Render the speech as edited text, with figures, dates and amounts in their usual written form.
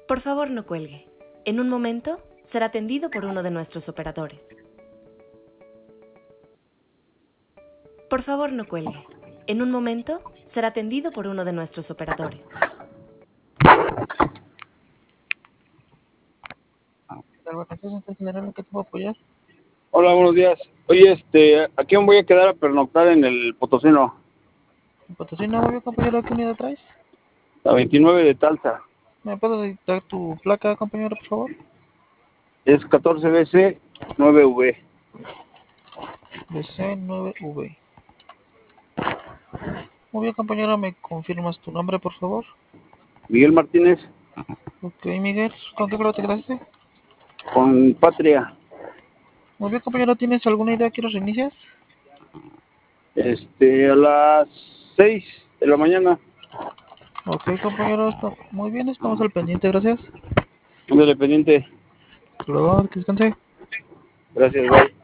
Por favor, no cuelgue. En un momento será atendido por uno de nuestros operadores. Por favor, no cuelgue. En un momento será atendido por uno de nuestros operadores. ¿En general en qué te puedo apoyar? Hola, buenos días. Oye, ¿a quién voy a quedar a pernoctar en el Potosino? En Potosí no, obvio, compañero, ¿qué unidad traes? La 29 de Talsa. ¿Me puedes dar tu placa, compañero, por favor? Es 14BC 9V. BC9V. Muy bien, compañero, ¿me confirmas tu nombre, por favor? Miguel Martínez, Ok, Miguel, ¿con qué color te quedaste? con Patria. Muy bien, compañero, ¿tienes alguna idea que los inicias? A las 6 de la mañana. Ok, compañero, muy bien, estamos al pendiente, gracias. Ándale pendiente. Claro, que descanse. Gracias, bye.